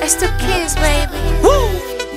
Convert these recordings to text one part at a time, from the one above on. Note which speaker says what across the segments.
Speaker 1: It's the kids, baby.
Speaker 2: Woo!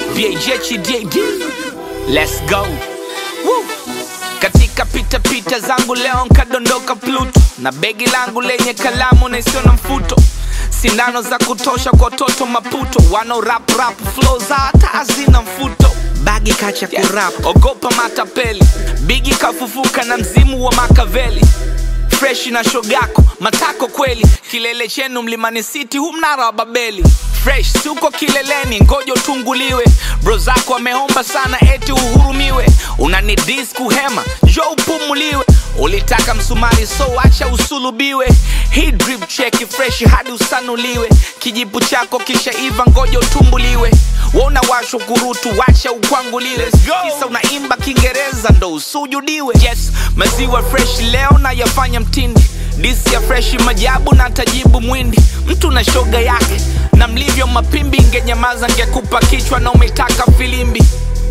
Speaker 2: BHDAD. Let's go. Woo! Katika pita zangu leo nkadondoka Pluto, na begi langu lenye kalamu na isio na mfuto, sindano za kutosha kwa toto Maputo, wano rap flow za hata hazina mfuto. Bagi kacha kurap, ogopa matapeli, bigi kafufuka na mzimu wa Makaveli. Fresh na shogako, matako kweli, kilele chenu Mlimani City humnara wa Babeli. Fresh, suko kileleni, ngojo tunguliwe, bro zako wameomba sana eti uhurumiwe. Unanidis kuhema, jo upumuliwe, ulitaka msumari so acha usulubiwe. Hii drip check fresh hadi usanuliwe, kijipu chako kisha iva ngojo tumbuliwe. Wona washo kurutu wacha ukwanguliwe, kisa unaimba Kiingereza ndo usujudiwe. Yes, maziwa fresh leo na yafanya mtindi, disi ya fresh majabu na tajibu mwindi. Mtu na shoga yake na mlivyo mapimbi, ngenyamaza ngekupa kichwa na umetaka filimbi.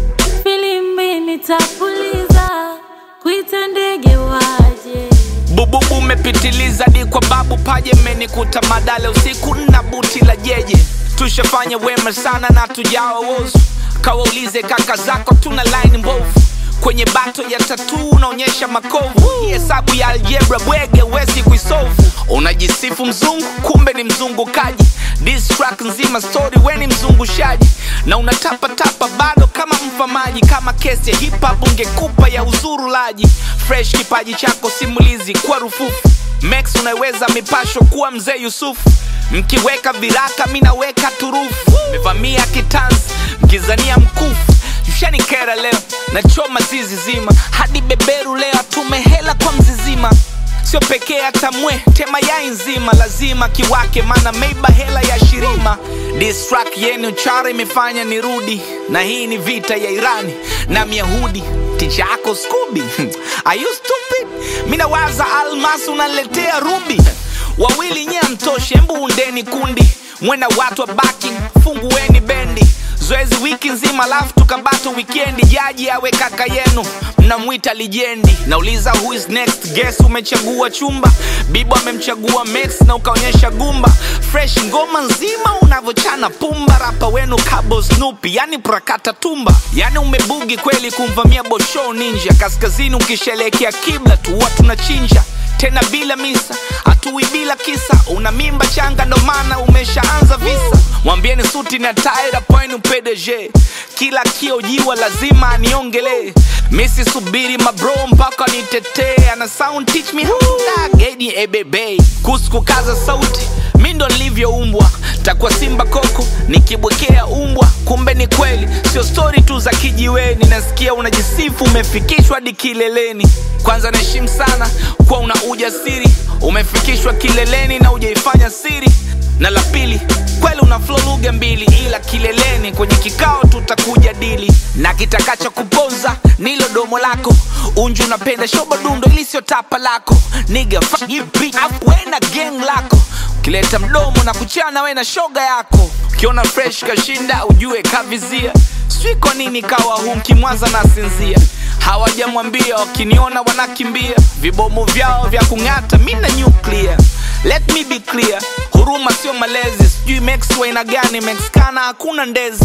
Speaker 3: Filimbi nitapuliza, kuita ndege waje.
Speaker 2: Bububu umepitiliza di kwa babu paje, menikuta madale usiku na buti la jeje. Tushafanya wema sana na tujawa wozu, kawaulize kaka zako tuna line mbovu. Kwenye bato ya tattoo unaonyesha makovu, hesabu ya algebra bwege wezi kuisolve. Unajisifu mzungu kumbe ni mzungukaji, this track nzima story weni mzungushaji. Na unatapa bado kama mfamaji, kama kesi ya hip hop ungekupa ya uzurulaji. Fresh kipaji chako simulizi kwa rufufu, Max unaweza mipasho kuwa mzee Yusufu. Mkiweka viraka minaweka turufu, mevamia kitanzi mkizania mkufu. Mshanikera leo na choma zizi zima, hadi beberu leo tumehela kwa mzizima. Sio pekee hata mwe tema ya nzima, lazima kiwake mana meiba hela ya shirima. This track yenu chara imefanya nirudi, na hii ni vita ya Irani na Myahudi. Ticha yako Scooby are you stupid? Mina waza almas unaletea ruby. Wawili nye mtoshe mbu undeni kundi, mwena watu wa backing fungueni bendi. Zoezi wiki nzima lafu tukabato weekendi, jaji awe kaka yenu mnamuita legendi. Nauliza who is next, guess umechagua chumba, bibo amemchagua Max na ukaonyesha gumba. Fresh ngoma nzima unavochana pumba, rapa wenu Kabo Snoopy yani prakata tumba. Yani umebugi kweli kumvamia Bosho Ninja, kaskazini ukishelekea kibla tuwa tunachinja. Tena bila misa, atui bila kisa, una mimba changa ndo maana umeshaanza visa. Mwambieni suti na taira poinu PDG, kila kio jiwa lazima aniongele. Misi subiri mabro mpaka nitetee, ana sound teach me how to dog edi ebebe. Kusiku kaza sauti, mindo nilivyo umbwa, takwa simba koko, nikibwekea umbwa. Kumbe ni kweli, sio story tu za kijiweni, nasikia unajisifu umefikishwa hadi kileleni. Kwanza naheshimu sana kwa una ujasiri, umefikishwa kileleni na ujaifanya siri. Na la pili, kweli una flow lugha mbili, ila kileleni kwenye kikao tutakuja dili. Na kitakacha kuponza nilo domo lako, unju unapenda shoba dundo ili sio tapa lako. Nigga fuck you beat up wena gang lako, kileta mdomo na kuchana wena shoga yako. Kiona fresh kashinda ujue kavizia, sui kwa nini kawa humki mwaza na sinzia. Hawajamwambia wakiniona wanakimbia, vibomu vyao vya kungata mina nuclear. Let me be clear, huruma sio malezi, sijui Max waina gani, Mexicana hakuna ndezi.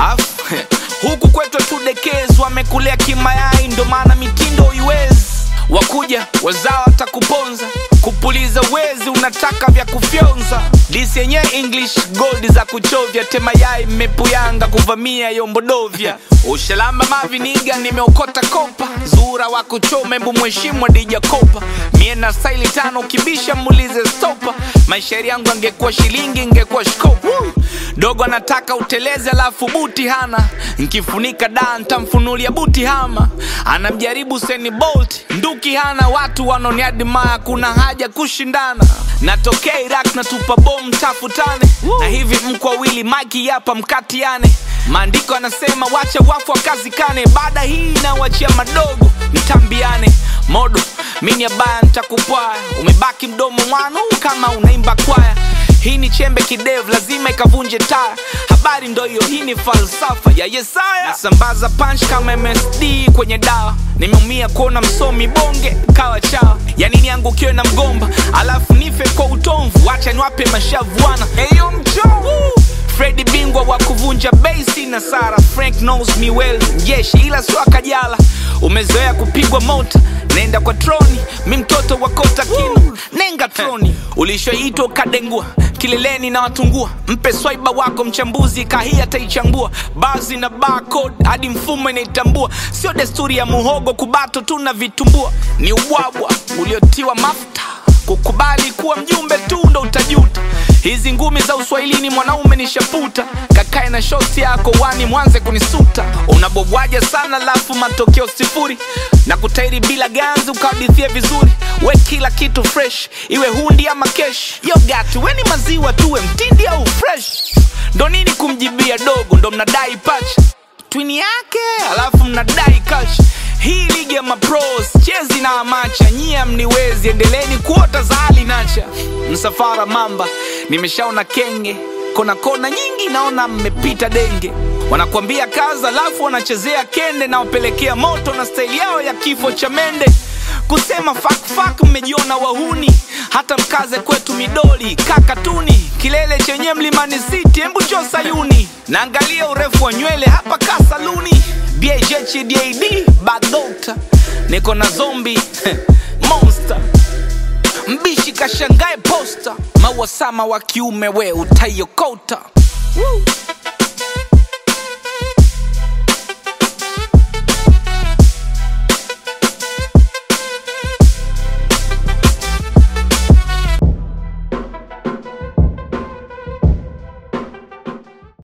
Speaker 2: Huku kwetu tudekezi, wamekulea kimayai ndo maana mitindo iwezi. Wakuja wazao atakuponza, kupuliza wezi unataka vya kufyonza. Disi yenye English gold za kuchovya, tema yai mmepuyanga kuvamia yombodovya. Ushalamba maviniga nimeokota kopa, zura wa kuchome mbu mheshimu wa DJ Kopa. Miena staili tano kibisha mulize stopa, maishari yangu angekuwa shilingi ingekuwa shkopa. Dogo anataka uteleze alafu buti hana, nkifunika daa ntamfunulia buti hama. Anamjaribu Seni Bolt, nduki hana, watu wanoniadimaya kuna haja kushindana. Natokea Iraq na tupa bomu tafutane, na hivi mkwa wili maki yapa mkatiane. Maandiko anasema wacha wafu wakazikane, baada hii na wachia madogo mtambiane. Modo, mini ya baya nitakupwaya, umebaki mdomo mwanu kama unaimba kwaya. Hii ni chembe kidevu lazima ikavunje taya, habari ndo hiyo, hii ni falsafa ya Yesaya. Nasambaza punch kama MSD kwenye dawa, nimeumia kuona msomi bonge kawa chawa. Yani niangukiwe na mgomba alafu nife kwa utomvu, wacha niwape mashavu wana. Eyo mchovu Freddy Bing bingwa wa kuvunja base na Sara. Frank knows me well, jeshi ila sio akajala. Umezoea kupigwa mota, nenda kwa troni. Mi mtoto wa kota kino, nenga troni. Ulishoitwa kadengua, kileleni na watungua. Mpe swaiba wako mchambuzi, kahia taichambua. Bazi na barcode, hadi mfumo inaitambua. Sio desturi ya muhogo, kubato tuna vitumbua. Ni ubwabwa, uliotiwa mafuta. Kukubali kuwa mjumbe tu ndo utajuta. Hizi ngumi za uswahilini mwanaume nishaputa. Kakae na shoti yako wani mwanze kunisuta. Unabobwaja sana lafu matokeo sifuri. Na kutairi bila ganzi ukadithia vizuri. We kila kitu fresh, iwe hundi ama kesh. Yo gatu, we ni maziwa tuwe mtindi au fresh. Ndo nini kumjibia dogo, ndo mnadai patch. Twini yake, alafu mnadai cash. Hii ligi ya mapros, chezi na amacha. Nyia mniwezi, endeleni kuota za hali nacha. Msafara mamba, nimeshaona kenge. Kona nyingi naona mmepita denge. Wanakuambia kaza, alafu wanachezea kende. Na wapelekea moto na style yao ya kifo cha mende. Kusema fuck mmejiona wahuni. Hata mkaze kwetu midoli, kakatuni. Kilele chenye Mlimani City, embu cho Sayuni. Naangalia urefu wa nywele hapa kasaluni. BHDAD, bad doctor. Niko na zombie, monster. Mbishi kashangae poster. Mawasama wa kiume we utayokota. Woo.